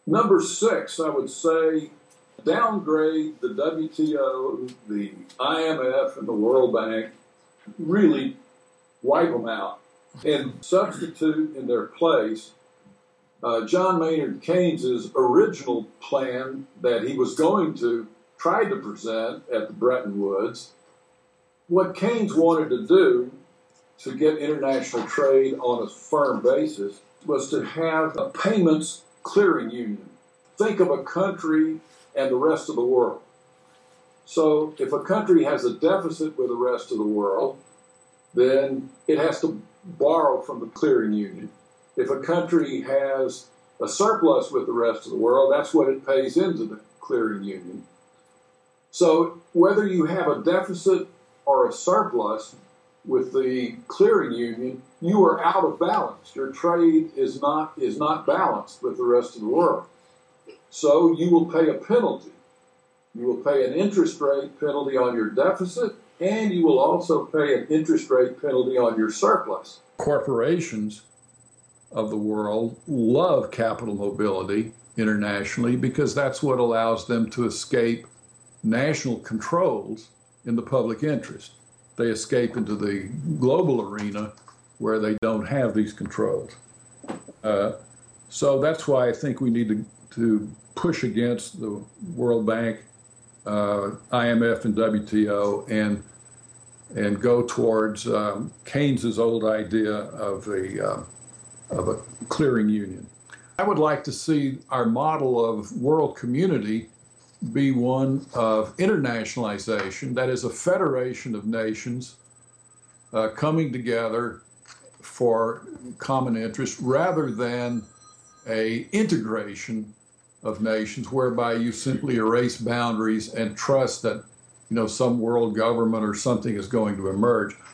Number six, I would say downgrade the WTO, the IMF, and the World Bank, really wipe them out, and substitute in their place John Maynard Keynes's original plan that he was going to try to present at the Bretton Woods. What Keynes wanted to do to get international trade on a firm basis was to have a payments clearing union. Think of a country and the rest of the world. So if a country has a deficit with the rest of the world, then it has to borrow from the clearing union. If a country has a surplus with the rest of the world, that's what it pays into the clearing union. So whether you have a deficit or a surplus with the clearing union, you are out of balance. Your trade is not balanced with the rest of the world. So you will pay a penalty. You will pay an interest rate penalty on your deficit, and you will also pay an interest rate penalty on your surplus. Corporations of the world love capital mobility internationally because that's what allows them to escape national controls in the public interest. They escape into the global arena where they don't have these controls. So that's why I think we need to push against the World Bank, IMF, and WTO, and go towards Keynes's old idea of a clearing union. I would like to see our model of world community be one of internationalization, that is a federation of nations coming together for common interests, rather than a integration of nations whereby you simply erase boundaries and trust that some world government or something is going to emerge.